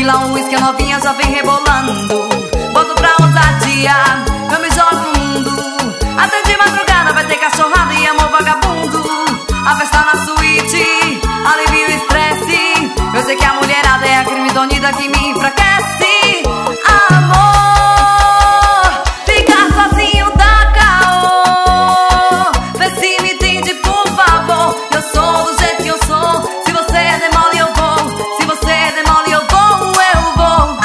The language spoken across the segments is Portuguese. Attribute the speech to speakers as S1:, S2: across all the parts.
S1: tequila, um uísque, a novinha já vem rebolando. Boto pra ousadia, eu me jogo no mundo. Até de madrugada vai ter cachorrada e amor vagabundo. A festa na suíte, alivia o estresse. Eu sei que a mulherada é a crime-donida que me enfraquece. Amor, ficar sozinho dá caô. Vê se me entende, por favor. Eu sou do jeito que eu sou. Se você demole eu vou. Se você demole eu vou, eu vou.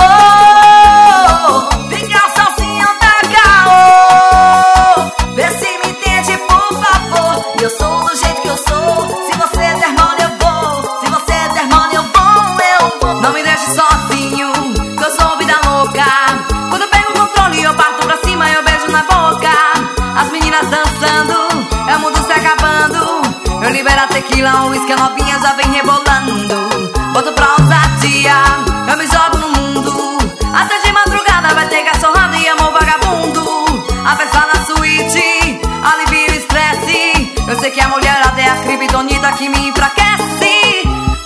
S1: Amor, ficar sozinho dá caô. Vê se me entende, por favor. Eu sou do jeito que eu sou. Se você der mole eu vou. Se você der mole eu vou, eu vou. Não me deixe sozinho, que eu sou vida louca. Quando eu pego o controle eu parto pra cima, eu beijo na boca. As meninas dançando, é o mundo se acabando. Eu libero a tequila, um uísque, a novinha já vem rebolando. Boto pra ousadia, eu me jogo no mundo. Até de madrugada vai ter cachorrada e amor vagabundo. A festa na suíte, alivia o estresse. Eu sei que a mulherada é a crime-donida que me enfraquece.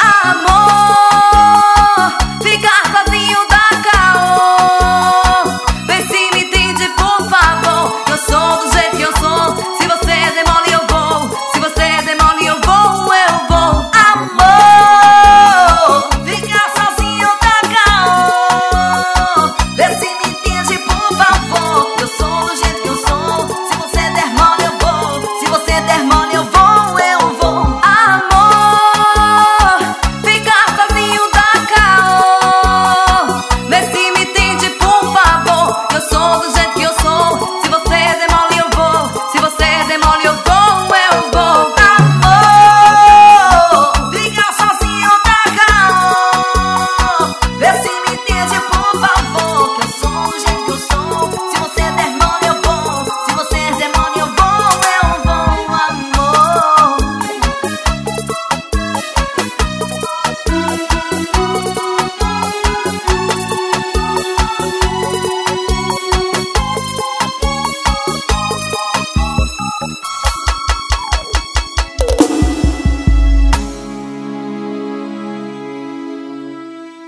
S1: Amor, ficar sozinho dá caô. Vê se me entende, por favor. Eu sou do jeito que eu sou. Se você demole eu vou. Se você demole eu vou, eu vou. Amor, ficar sozinho dá caô. Vê se me entende, por favor. Eu sou do jeito que eu sou. Se você der mole eu vou. Se você der mole eu vou, eu vou. Amor, ficar sozinho dá caô. Vê se me entende, por favor. Eu sou do jeito que eu sou. Se você demole eu vou. Se você demole eu vou, eu vou. Amor, ficar sozinho dá caô. Vê se me entende, por favor. Que eu sou do jeito